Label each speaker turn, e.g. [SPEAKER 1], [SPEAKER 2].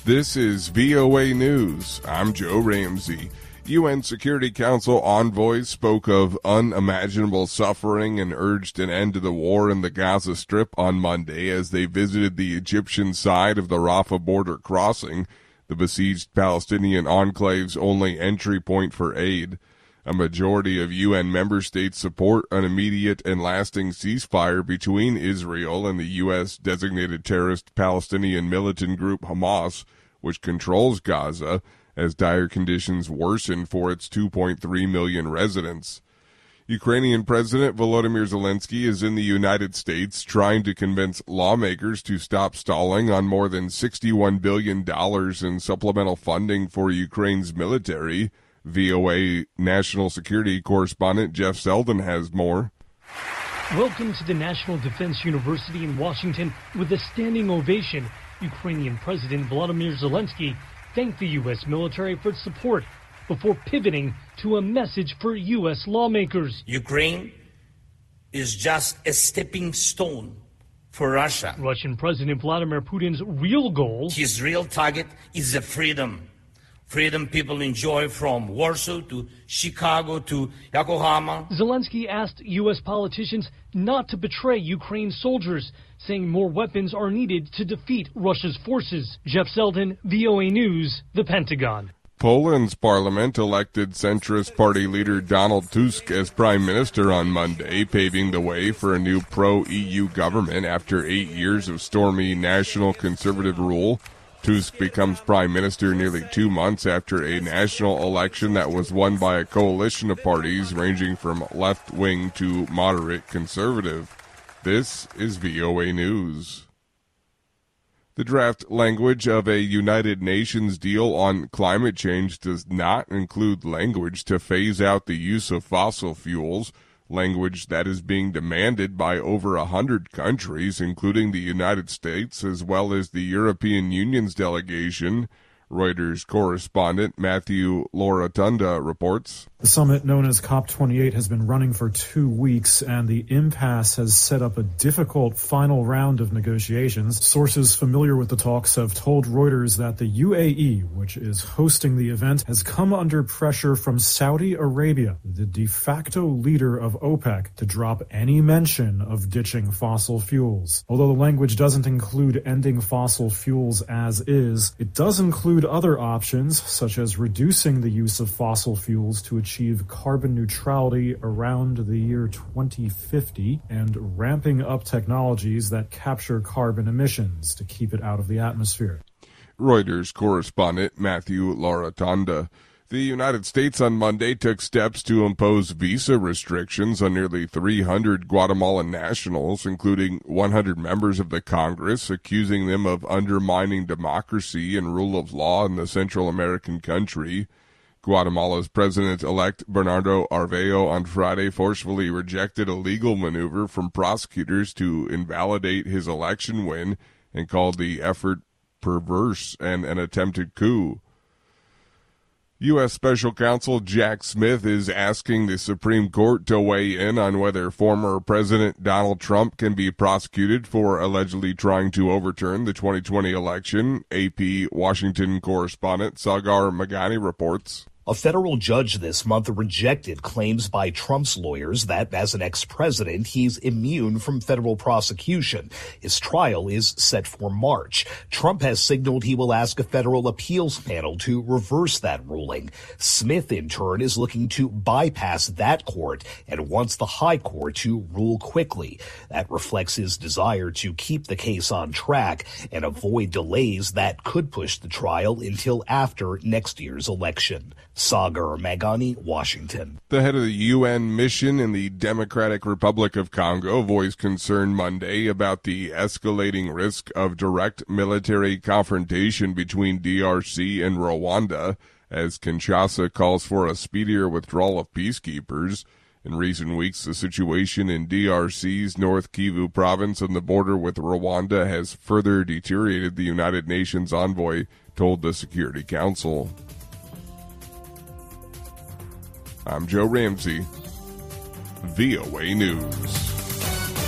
[SPEAKER 1] This is VOA News. I'm Joe Ramsey. UN Security Council envoys spoke of unimaginable suffering and urged an end to the war in the Gaza Strip on Monday as they visited the Egyptian side of the Rafah border crossing, the besieged Palestinian enclave's only entry point for aid. A majority of UN member states support an immediate and lasting ceasefire between Israel and the U.S.-designated terrorist Palestinian militant group Hamas, which controls Gaza, as dire conditions worsen for its 2.3 million residents. Ukrainian President Volodymyr Zelensky is in the United States trying to convince lawmakers to stop stalling on more than $61 billion in supplemental funding for Ukraine's military. VOA National Security Correspondent Jeff Selden has more.
[SPEAKER 2] Welcome to the National Defense University in Washington. With a standing ovation, Ukrainian President Volodymyr Zelensky thanked the U.S. military for its support before pivoting to a message for U.S. lawmakers.
[SPEAKER 3] Ukraine is just a stepping stone for Russia.
[SPEAKER 2] Russian President Vladimir Putin's real goal.
[SPEAKER 3] His real target is the freedom. Freedom people enjoy from Warsaw to Chicago to Yokohama.
[SPEAKER 2] Zelensky asked U.S. politicians not to betray Ukraine's soldiers, saying more weapons are needed to defeat Russia's forces. Jeff Selden, VOA News, the Pentagon.
[SPEAKER 1] Poland's parliament elected centrist party leader Donald Tusk as prime minister on Monday, paving the way for a new pro-EU government after 8 years of stormy national conservative rule. Tusk becomes prime minister nearly 2 months after a national election that was won by a coalition of parties ranging from left-wing to moderate conservative. This is VOA News. The draft language of a United Nations deal on climate change does not include language to phase out the use of fossil fuels, language that is being demanded by over 100 countries, including the United States, as well as the European Union's delegation. Reuters correspondent Matthew Laurotunda reports.
[SPEAKER 4] The summit, known as COP28, has been running for 2 weeks, and the impasse has set up a difficult final round of negotiations. Sources familiar with the talks have told Reuters that the UAE, which is hosting the event, has come under pressure from Saudi Arabia, the de facto leader of OPEC, to drop any mention of ditching fossil fuels. Although the language doesn't include ending fossil fuels as is, it does include other options, such as reducing the use of fossil fuels to achieve carbon neutrality around the year 2050 and ramping up technologies that capture carbon emissions to keep it out of the atmosphere.
[SPEAKER 1] Reuters correspondent Matthew Laurotunda. The United States on Monday took steps to impose visa restrictions on nearly 300 Guatemalan nationals, including 100 members of the Congress, accusing them of undermining democracy and rule of law in the Central American country. Guatemala's president-elect Bernardo Arevalo on Friday forcefully rejected a legal maneuver from prosecutors to invalidate his election win and called the effort perverse and an attempted coup. U.S. Special Counsel Jack Smith is asking the Supreme Court to weigh in on whether former President Donald Trump can be prosecuted for allegedly trying to overturn the 2020 election. AP Washington correspondent Sagar Meghani reports.
[SPEAKER 5] A federal judge this month rejected claims by Trump's lawyers that, as an ex-president, he's immune from federal prosecution. His trial is set for March. Trump has signaled he will ask a federal appeals panel to reverse that ruling. Smith, in turn, is looking to bypass that court and wants the high court to rule quickly. That reflects his desire to keep the case on track and avoid delays that could push the trial until after next year's election. Sagar Meghani, Washington.
[SPEAKER 1] The head of the UN mission in the Democratic Republic of Congo voiced concern Monday about the escalating risk of direct military confrontation between DRC and Rwanda, as Kinshasa calls for a speedier withdrawal of peacekeepers. In recent weeks, the situation in DRC's North Kivu province on the border with Rwanda has further deteriorated, the United Nations envoy told the Security Council. I'm Joe Ramsey, VOA News.